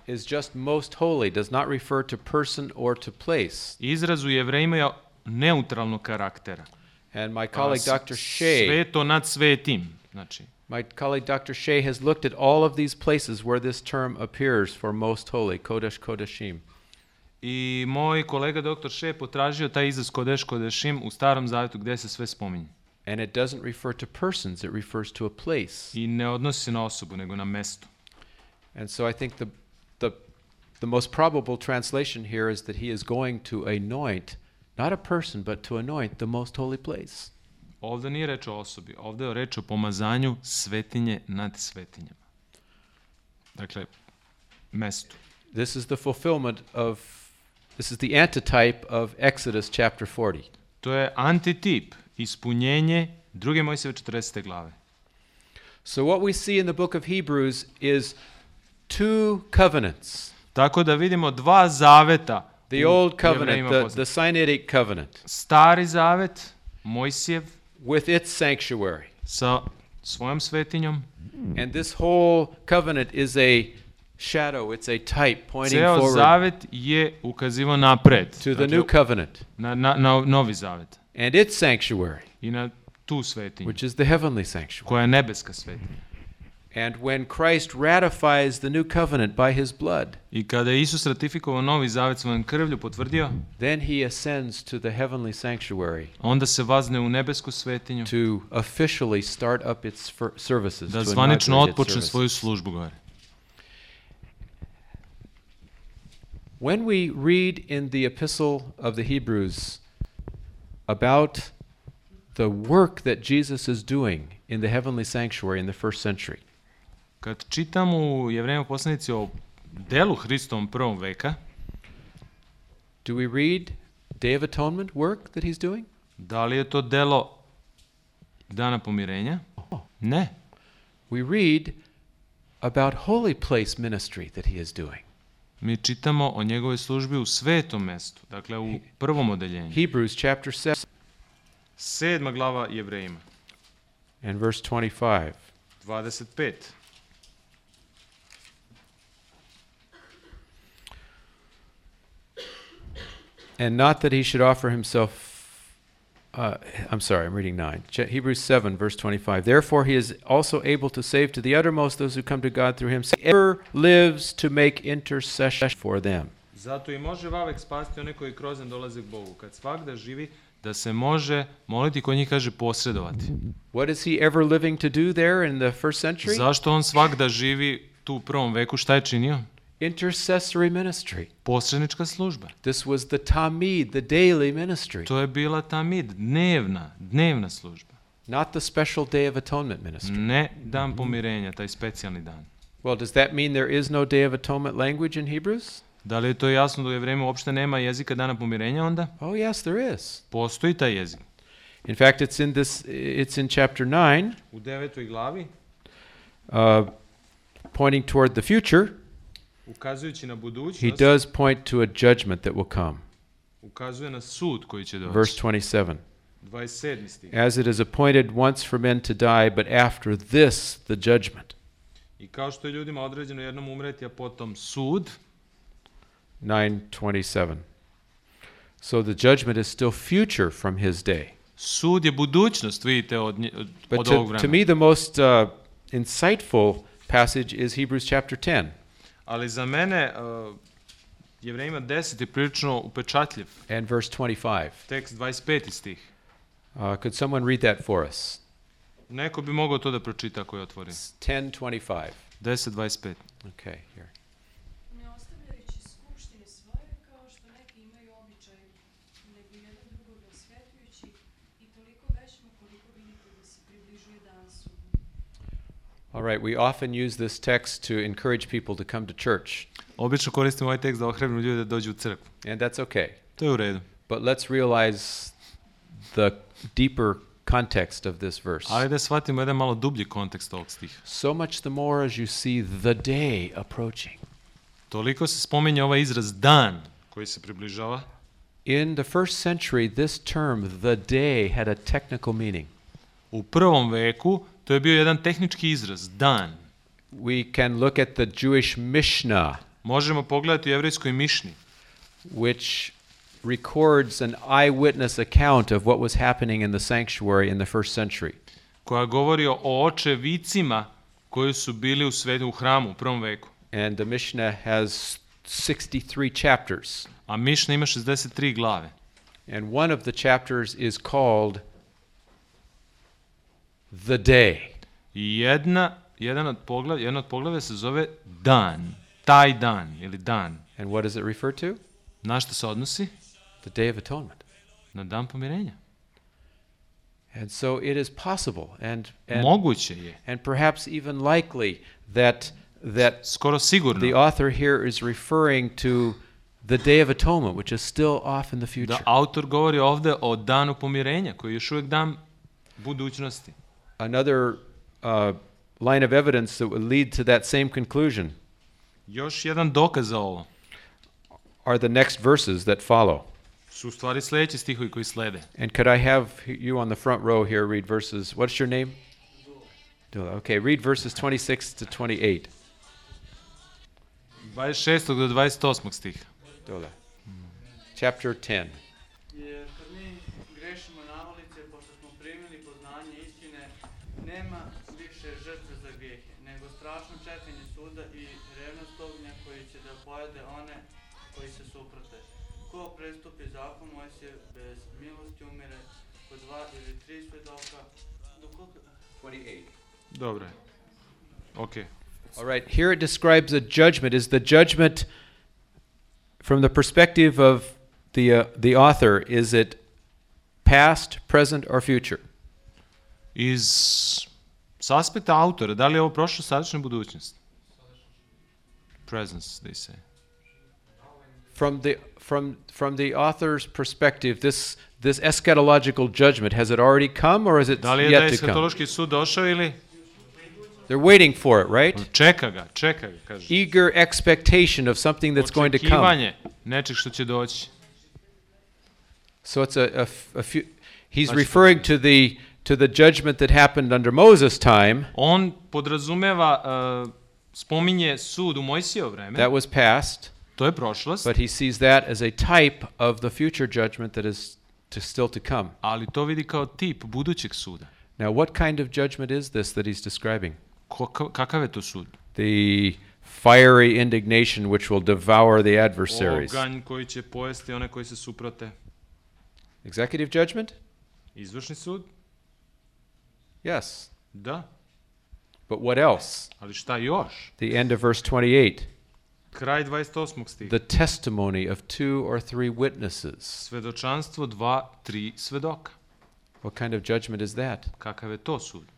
is just most holy, does not refer to person or to place. Izraz u Jevrejima je neutralnog karaktera. And my colleague Dr. Shea, Sveto nad svetim. Znači, my colleague Dr. Shea has looked at all of these places where this term appears for most holy, Kodesh Kodeshim. i moj kolega dr. Še potražio taj izraz Kodeš Kodešim u Starom Zavetu gdje se sve spominje. And it doesn't refer to persons, it refers to a place. I ne odnosi se na osobu, nego na mesto. And so I think the most probable translation here is that he is going to anoint, not a person, but to anoint the most holy place. Ovdje nije reč o osobi, ovdje je reč o pomazanju svetinje nad svetinjama. Dakle, mestu. This is the fulfillment of, this is the antitype of Exodus chapter 40. To je antitip, ispunjenje 2. Mojsijeve 40. glave. So what we see in the book of Hebrews is two covenants. Tako da vidimo dva zaveta. The u old covenant, Jevrejima the poznatim. Sinaitic covenant, Stari zavet, Mojsijev, with its sanctuary. sa svojom svetinjom. And this whole covenant is a shadow, it's a type pointing Ceo forward zavet je ukazivao napred. to the Dakle, new covenant na novi zavet. and its sanctuary, I na tu svetinju, which is the heavenly sanctuary. koja je nebeska svetinja. And when Christ ratifies the new covenant by his blood, I kada je Isus ratifikovao novi zavet svojom krvlju, potvrdio, then he ascends to the heavenly sanctuary onda se vazne u nebesku svetinju to officially start up its services. da to zvanično inaugurate its otpočne services. svoju službu gore. When we read in the epistle of the Hebrews about the work that Jesus is doing in the heavenly sanctuary in the first century, Kad čitam u Jevrejima poslanici o delu Hristovom prvom veka, do we read Day of Atonement work that he's doing? da li je to delo dana pomirenja? Ne. We read about holy place ministry that he is doing. Mi čitamo o njegovoj službi u svetom mestu, dakle u prvom odeljenju. Hebrews chapter 7 7. glava Jevrejima, and verse 25. 25. And not that he should offer himself, I'm sorry, I'm reading 9. Hebrews 7, verse 25. Therefore he is also able to save to the uttermost those who come to God through him. Ever lives to make intercession for them. Zato i može vavek spasti one koji kroz njega dolaze k Bogu. Kad svakda živi, da se može moliti, kod njih kaže posredovati. What is he ever living to do there in the first century? Zašto on svakda živi tu u prvom veku? Šta je činio? Intercessory ministry. Posrednička služba. This was the tamid, the daily ministry. To je bila tamid, dnevna služba. Not the special day of atonement ministry. Ne dan pomirenja, taj specijalni dan. Well, does that mean there is no day of atonement language in Hebrews? Da li je to jasno da u Jevrejima uopšte nema jezika dana pomirenja onda? Oh, yes, there is. Postoji taj jezik. In fact, it's in chapter 9, U 9. glavi, pointing toward the future. ukazujući na He budućnost, does point to a judgment that will come. ukazuje na sud koji će Verse doći. 27. 27. stih. As it is appointed once for men to die, but after this the judgment. I kao što je ljudima određeno jednom umreti, a potom sud, 9:27. So the judgment is still future from his day. sud je budućnost, vidite, od But ovog to vremena. me the most insightful passage is Hebrews chapter 10. Ali za mene Jevrejima 10 je prilično upečatljiv. And verse 25. Tekst 25. stih. Could someone read that for us? Neko bi mogao to da pročita ako je otvori. 10:25. 10.25. Okay, here. Ne ostavljajući skupštine svoje, kao što neki imaju običaj, nego jedan drugoga osvetljujući i toliko većemo koliko vidite da se približuje dan sudnji. All right, we often use this text to encourage people to come to church, Obično koristimo ovaj tekst da ohrabrimo ljude da dođu u crkvu. and that's okay. To je u redu. But let's realize the deeper context of this verse. Ali da shvatimo jedan malo dublji kontekst ovog stiha. So much the more as you see the day approaching. Toliko se spominje ovaj izraz dan koji se približava. In the first century, this term, the day, had a technical meaning. U prvom veku to je bio jedan tehnički izraz, dan. We can look at the Jewish Mishnah. možemo pogledati u jevrejskoj mišni, which records an eyewitness account of what was happening in the sanctuary in the first century. koja govori o očevicima koji su bili u hramu u prvom veku. And the Mishnah has 63 chapters. A mišna ima 63 glave. And one of the chapters is called The Day. I jedan od poglavlja se zove dan, taj dan ili dan. And what does it refer to? Na što se odnosi? The Day of Atonement. Na dan pomirenja. And so it is possible and Moguće je, and perhaps even likely that skoro sigurno, the author here is referring to the Day of Atonement, which is still off in the future. da autor govori ovde o danu pomirenja, koji je još uvijek dan budućnosti. Another line of evidence that would lead to that same conclusion Još jedan dokaz za ovo are the next verses that follow. su u stvari sljedeći stihovi koji slede. And could I have you on the front row here read verses, what's your name? Dula. Okay, read verses 26 to 28. 26. do 28. stiha. Dula. Chapter 10. Jer kad mi grešimo navolice, pošto smo primili poznanje istine, nema više žrtve za grijehe, nego strašno čekanje suda i revnost ognja koji će da pojede one koji se suprote. Ko prestupi zakon Mojsijev bez milosti umire, kod 2 ili 3 svedoka, do koliko? 28. Dobro je. Ok. All right, here it describes a judgment. Is the judgment from the perspective of the author, is it past, present, or future? S aspekta autora, da li je ovo prošlo, sadašnja budućnost? Presence, they say. From the author's perspective, this eschatological judgment, has it already come or is it Da li je da je yet to come? eskatološki sud došao ili? They're waiting for it, right? Čeka ga, kaže. Eager expectation of something that's going to come. Očekivanje nečeg što će doći. So it's he's referring to the judgment that happened under Moses' time. On podrazumeva, spominje sud u Mojsijevo vreme. That was past. To je prošlost. But he sees that as a type of the future judgment that is still to come. Ali to vidi kao tip budućeg suda. Now, what kind of judgment is this that he's describing? Kakav je to sud? The fiery indignation which will devour the adversaries. Oganj koji će pojesti one koji se suprote. Executive judgment? Izvršni sud? Yes. Da. But what else? Ali šta još? The end of verse 28. Kraj 28. stiha. The testimony of 2 or 3 witnesses. Svedočanstvo 2, 3 svedoka. What kind of judgment is that? Kakav je to sud?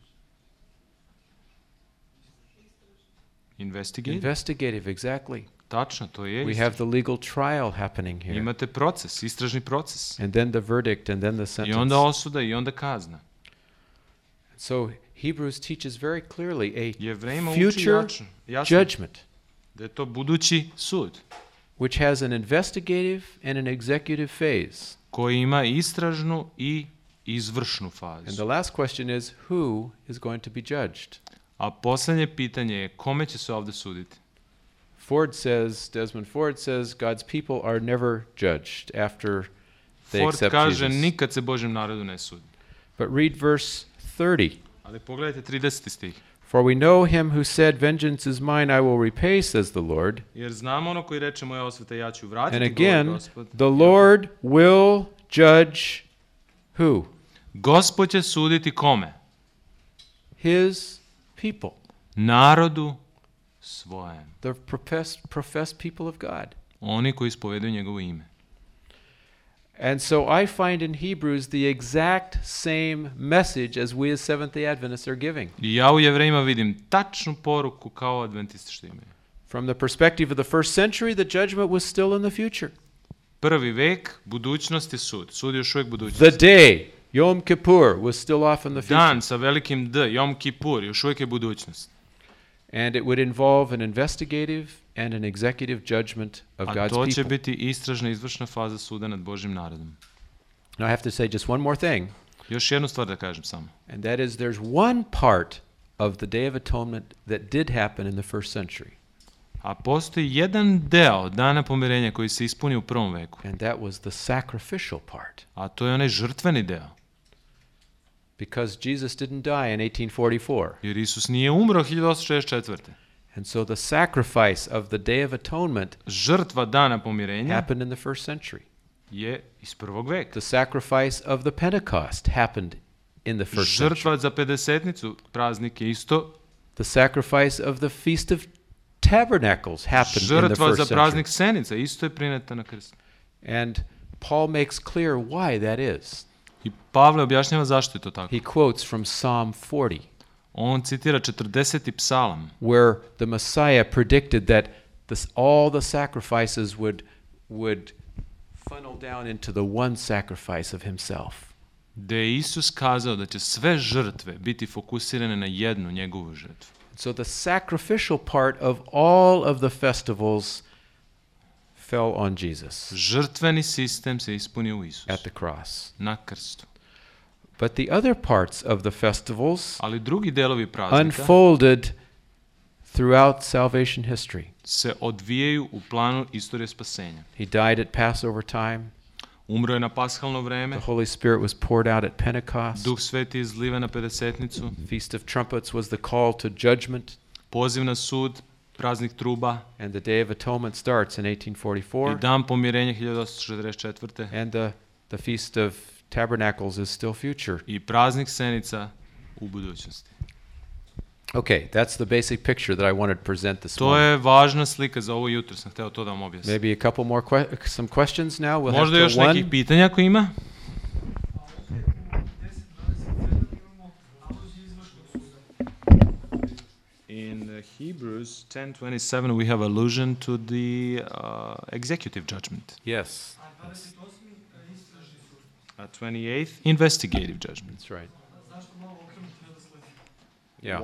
Investigative. Investigative, exactly. Tačno, to je We have the legal trial happening here. Imate proces, istražni proces. And then the verdict and then the I sentence. onda osuda i onda kazna. So Hebrews teaches very clearly a Jevrejima uči future jasno judgment da je to budući sud which has an investigative and an executive phase. koji ima istražnu i izvršnu And fazu. the last question is, who is going to be judged? A posljednje pitanje je kome će se ovdje suditi? Desmond Ford says, God's people are never judged after they Ford accept kaže Jesus. nikad se Božjem narodu ne sudi. But read verse 30. Ali pogledajte 30. stih. For we know him who said, vengeance is mine, I will repay, says the Lord. Jer znamo ono koji reče moja osveta, ja ću vratiti, And govori again, Gospod. the Lord will judge who? Gospod će suditi kome? His people, Narodu svojem. the professed people of God. Oni koji ispovedaju njegovo ime. And so I find in Hebrews the exact same message as we as Seventh-day Adventists are giving. I ja u Jevrejima vidim tačnu poruku kao adventisti što imaju. From the perspective of the first century, the judgment was still in the future. Prvi vek, budućnost je sud. Sud je još uvijek The budućnost. day, Yom Kippur, was still off in the future. Dan sa velikim D, Jom Kipur, još uvijek je budućnost. And it would involve an investigative and an executive judgment of A God's to će people. biti istražna izvršna faza suda nad Božjim narodom. Now I have to say just one more thing, Još jednu stvar da kažem samo. and that is there's one part of the Day of Atonement that did happen in the first century. A postoji jedan deo dana pomirenja koji se ispuni u prvom veku. and that was the sacrificial part. A to je onaj žrtveni deo. Because Jesus didn't die in 1844. Jer Isus nije umro 1864. And so the sacrifice of the Day of Atonement Žrtva dana pomirenja happened in the first century. je iz prvog veka. The sacrifice of the Pentecost happened in the first century. Žrtva za pedesetnicu, praznik je isto. The sacrifice of the Feast of Tabernacles happened in the Žrtva first za century. praznik senica isto je prineta na krst. And Paul makes clear why that is. I Pavle objašnjava zašto je to tako. He quotes from Psalm 40, On citira 40. psalam, where the Messiah predicted that all the sacrifices would funnel down into the one sacrifice of himself. gde je Isus kazao da će sve žrtve biti fokusirane na jednu njegovu žrtvu. So the sacrificial part of all of the festivals fell on Jesus Žrtveni sistem se ispunio u Isusu, at the cross. na krstu. But the other parts of the festivals Ali drugi delovi praznika unfolded throughout salvation history. se odvijaju u planu istorije spasenja. He died at Passover time. Umro je na pashalno vreme, The Holy Spirit was poured out at Pentecost. Duh Sveti je izliven na pedesetnicu, Feast of Trumpets was the call to judgment, poziv na sud, praznik truba and the Day of Atonement starts in i 1844, dan pomirenja 1844. and the Feast of Tabernacles is still future. I praznik senica u budućnosti. Okay, that's the basic picture that I wanted to present this To morning. je važna slika za ovo jutro, sam hteo to da vam objasnim. Maybe a couple more some questions now. We'll Možda have još till nekih one. pitanja ako ima? In Hebrews 10:27 we have allusion to the executive judgment. Yes, 28th investigative judgment. that's right. Yeah.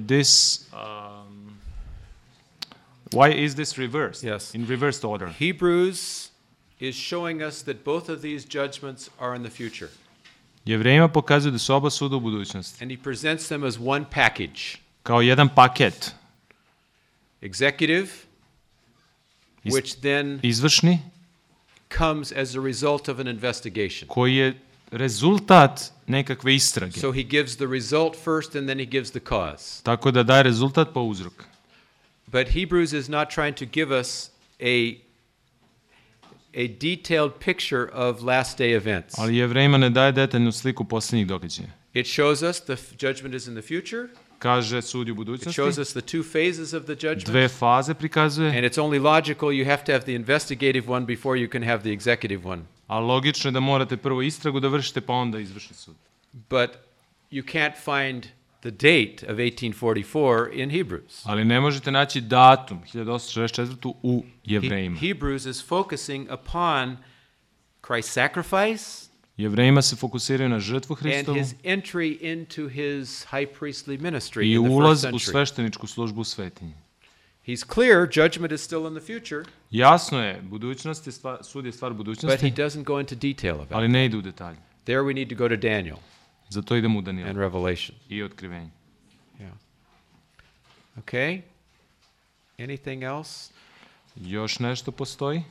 Why is this reversed? Yes. In reversed order. Hebrews is showing us that both of these judgments are in the future, Jevrejima pokazuje da su oba suda u budućnosti. and he presents them as one package. Kao jedan paket. Executive, Is- which then Izvršni, comes as a result of an investigation. koji je rezultat nekakve istrage. So he gives the result first and then he gives the cause. Tako da daje rezultat pa uzrok. But Hebrews is not trying to give us a detailed picture of last day events. Ali Jevrejima ne daje detaljnu sliku posljednjih događaja. It shows us the judgment is in the future. Kaže sud u It budućnosti, shows us the two phases of the judgment. dve faze prikazuje, And it's only logical you have to have the investigative one before you can have the executive one. a logično je da morate prvo istragu da vršite pa onda izvršni sud. But you can't find the date of 1844 in Hebrews. Ali ne možete naći datum 1864 u Jevrejima. Hebrews is focusing upon Christ's sacrifice Jevrejima se fokusiraju na žrtvu and Hristovu his entry into his high priestly ministry i in the first ulaz u century. svešteničku službu u svetinji. He's clear, judgment is still in the future, Jasno je, budućnost je sud je stvar but he budućnosti, doesn't go into detail about ali it. ne ide u detalje. There we need to go to Daniel Zato idemo u and Danijela Revelation. i otkrivenje. Yeah. Okay? Anything else? Još nešto postoji?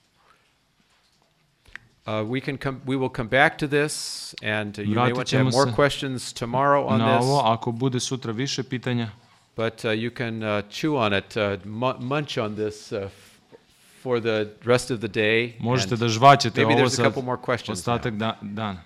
We will come back to this, and you may Vratit want to have ćemo more se questions tomorrow on Na ovo, this. ako bude sutra više pitanja, But you can chew on it, munch on this for the rest of the day. možete and da žvaćete maybe ovo there's a sad couple more questions. ostatak now. dana.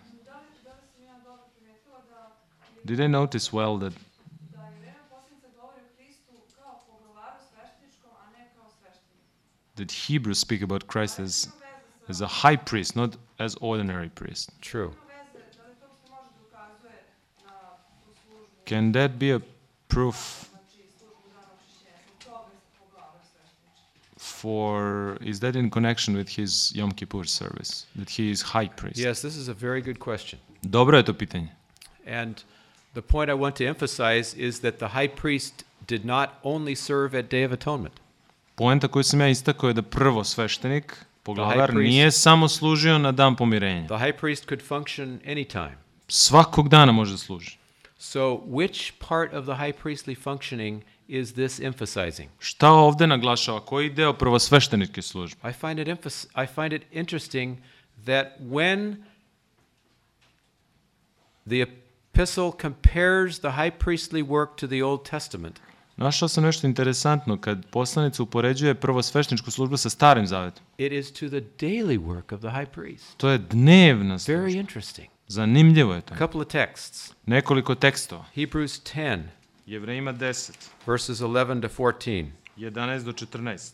Did I notice well that da Jevrejima poslanica govori o Hristu kao poglavaru svešteničkom, a ne kao sveštenik. Hebrews speak about Christ as a high priest, not as ordinary priest? True. Nema veze, da li to uopšte može da ukazuje na tu službu, Can that be a proof znači službu dana očišćenja, zbog toga je poglavar sveštenički. is that in connection with his Yom Kippur service, that he is high priest? Yes, this is a very good question. Dobro je to pitanje. And the point I want to emphasize is that the high priest did not only serve at Day of Atonement. Poenta koju sam ja istakao je da prvo sveštenik, poglavar, priest- nije samo služio na dan pomirenja. The high priest could function anytime. Svakog dana može da služi. So, which part of the high priestly functioning is this emphasizing? Šta ovde naglašava? Koji deo prvosvešteničke službe? I find it interesting that when the epistle compares the high priestly work to the Old Testament, Našao sam nešto interesantno kad poslanica upoređuje prvosvešteničku službu sa Starim Zavetom. it is to the daily work of the high priest. To je dnevna služba. Very interesting. Zanimljivo je to. A couple of texts. Nekoliko tekstova. Hebrews 10, Jevrejima 10, verses 11 to 14. 11 do 14.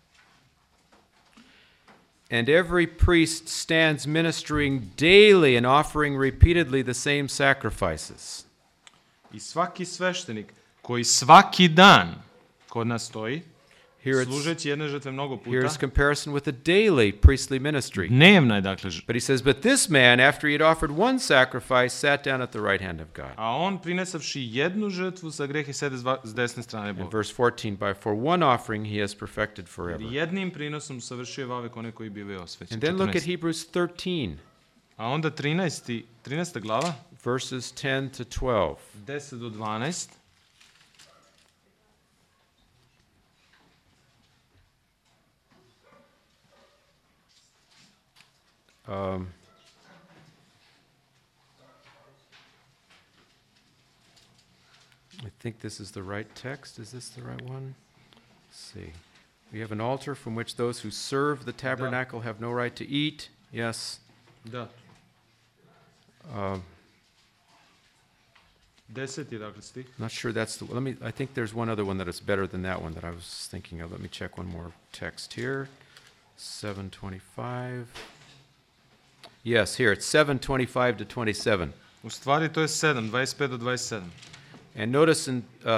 And every priest stands ministering daily and offering repeatedly the same sacrifices. I svaki sveštenik koji svaki dan kod nas stoji, Here it's, služeći jedne žrtve mnogo here's puta, comparison with the daily priestly ministry. dnevna je dakle žrtva. But he says, but this man, after he had offered one sacrifice, sat down at the right hand of God. A on prinesavši jednu žrtvu za greh i sede s desne strane And Boga. verse 14, by for one offering he has perfected Jer forever. jednim prinosom savršio je vavek one koji bivaju osvećeni. And then look at 14. Hebrews 13, A onda 13. glava, verses 10 to 12. 10 do 12. I think this is the right text. Is this the right one? Let's see. We have an altar from which those who serve the tabernacle have no right to eat. Yes. Da. Um, 10 je dakle stih. Not sure that's the. I think there's one other one that is better than that one that I was thinking of. Let me check one more text here. 7:25. Yes, here it's 7:25 to 27. U stvari to je 7, 25 do 27. And notice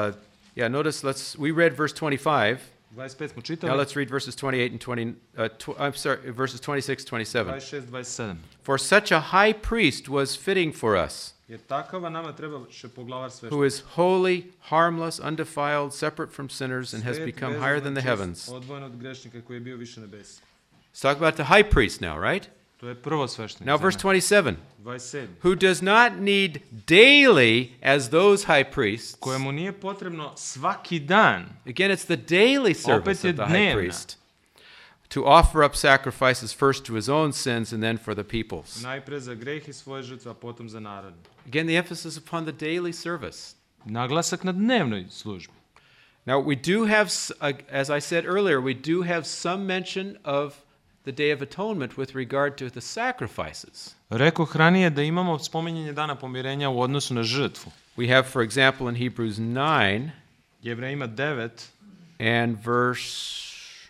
we read verse 25. 25 smo Now čitali, let's read verses 28 and 20. Verses 26, 27. 26, 27. For such a high priest was fitting for us, Jer takava nama treba poglavar who sveštenika. is holy, harmless, undefiled, separate from sinners, and has Svet, become vezan, higher than the čist, heavens. Odvojen od grešnika koji je bio više nebesa. Let's talk about the high priest now, right? To je prvo sveštenik. Now, verse 27. 27. Who does not need daily as those high priests. Kojemu nije potrebno svaki dan. Again, it's the daily service Opet je of the high dnevna. priest to offer up sacrifices first to his own sins and then for the people's. Najpre za greh i svoje žrtve, a potom za narod. Again, the emphasis upon the daily service. Naglasak na dnevnoj službi. Now, we do have, as I said earlier, we do have some mention of the Day of Atonement with regard to the sacrifices. Rekoh ranije da imamo spominjanje dana pomirenja u odnosu na žrtvu. We have, for example, in Hebrews 9 Jevrejima 9, and verse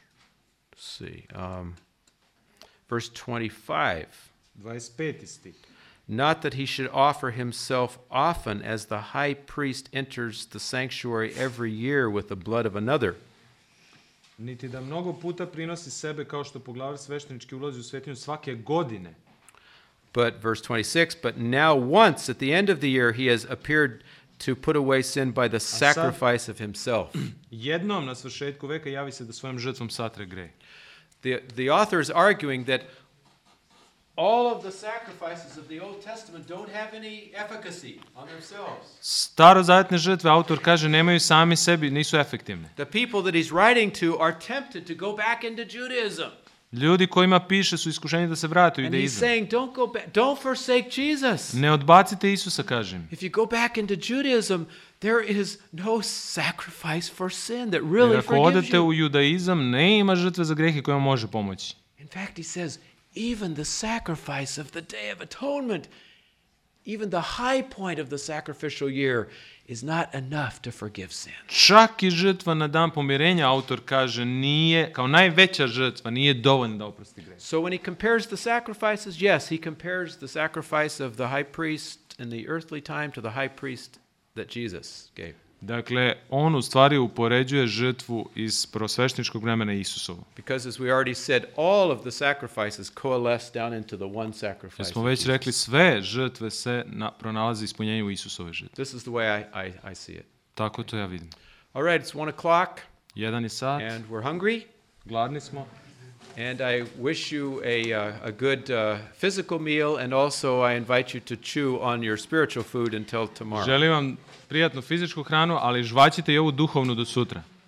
25. 25. stih. Not that he should offer himself often, as the high priest enters the sanctuary every year with the blood of another. Niti da mnogo puta prinosi sebe kao što poglavar sveštenički ulazi u svetinju svake godine. But verse 26, but now once at the end of the year he has appeared to put away sin by the sacrifice of himself. Jednom na svršetku veka javi se da svojom žrtvom satre greh. The author is arguing that all of the sacrifices of the Old Testament don't have any efficacy on themselves. Starozavetne žrtve, autor kaže, nemaju sami sebi, nisu efektivne. The people that he's writing to are tempted to go back into Judaism. Ljudi kojima piše su iskušeni da se vrate u And he's judaizam. saying, don't go back, don't forsake Jesus. Ne odbacite Isusa, kažem. If you go back into Judaism, there is no sacrifice for sin that Jer really ako forgives odete you. u judaizam, ne ima žrtve za greh koja može pomoći. In fact, he says, even the sacrifice of the Day of Atonement, even the high point of the sacrificial year, is not enough to forgive sin. Čak i žrtva na dan pomirenja, autor kaže, nije, kao najveća žrtva, nije dovoljna da oprosti greh. So when he compares the sacrifices, yes, he compares the sacrifice of the high priest in the earthly time to the high priest that Jesus gave. Dakle, on u stvari upoređuje žrtvu iz prvosvešteničkog vremena Isusovu. Because as we already said, all of the sacrifices coalesce down into the one sacrifice. Jer smo of već Jesus. rekli, sve žrtve se pronalaze ispunjenje u Isusove žrtve. This is the way I see it. Tako to ja vidim. All right, it's 1 o'clock, 1 je sat, and we're hungry, gladni smo And I wish you a good physical meal, and also I invite you to chew on your spiritual food until tomorrow. Želim vam prijatnu fizičku hranu, ali žvaćite i ovu duhovnu do sutra.